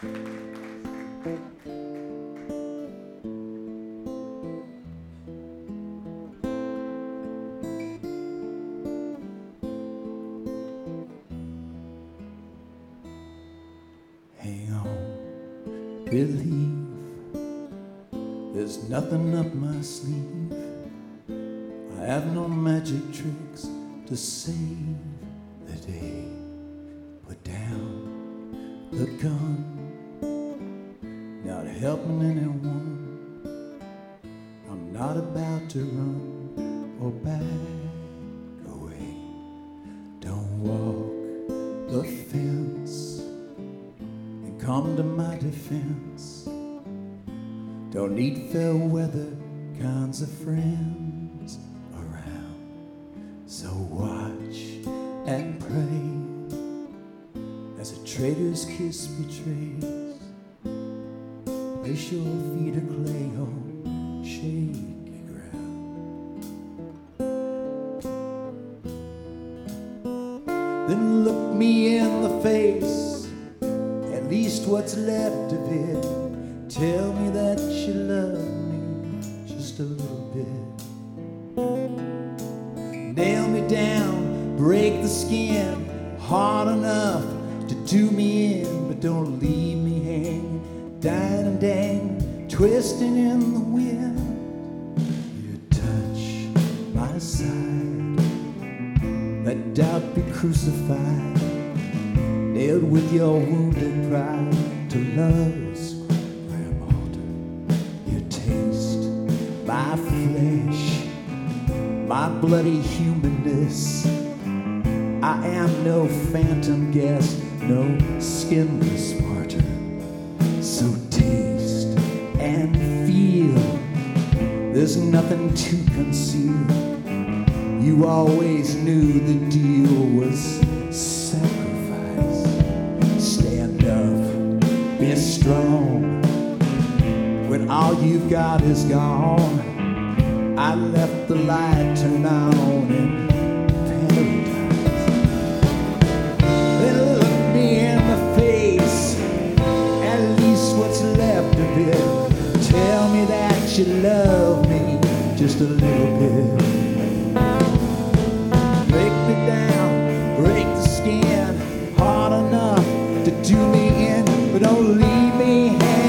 Hang on, believe there's nothing up my sleeve. I have no magic tricks to save the day. Put down the gun, not helping anyone. I'm not about to run or back away. Don't walk the fence and come to my defense. Don't need fair weather kinds of friends around. So watch and pray as a traitor's kiss betrays. Place your feet of clay on shaky ground. Then look me in the face, at least what's left of it. Tell me that you love me just a little bit. Nail me down, break the skin hard enough to do me in, but don't leave me hanging, dying and dang, twisting in the wind. You touch my side, let doubt be crucified, nailed with your wounded pride to love's grim altar. You taste my flesh, my bloody humanness. I am no phantom guest, no skinless martyr. So taste and feel, there's nothing to conceal. You always knew the deal was sacrifice. Stand up, be strong. When all you've got is gone, I left the light turned on in paradise. Then look me in the face, at least what's left of it. Tell me that you love me just a little bit. Break me down, break the skin hard enough to do me in, but don't leave me hanging.